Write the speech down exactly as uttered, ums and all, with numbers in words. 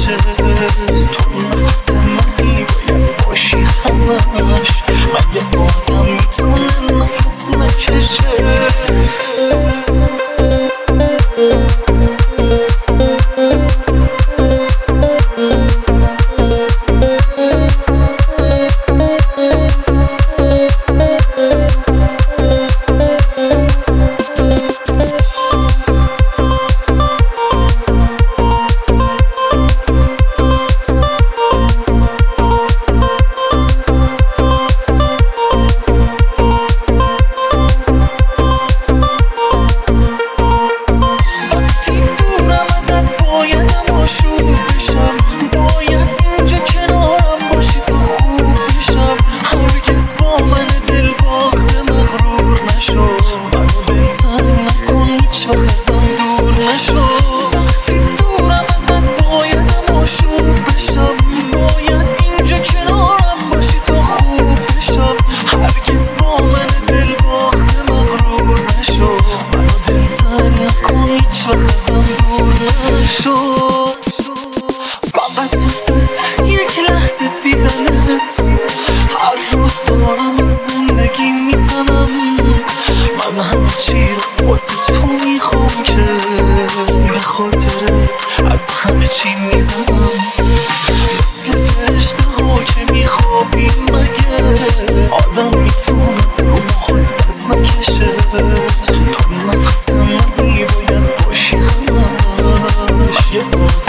نکشه، تو نفس منی باید باشی همش. مگه آدم میتونه نفس نکشه؟ فقط واسه یک لحظه دیدنت هر روز دارم از زندگی میزنم. من همه چی رو واسه تو میخوام که به خاطرت از همه چی میزنم. مثل فرشته ها که میخوابی مگه آدم میتونه رو مخواد بس نکشه؟ تو نفس منی باید باشی همش.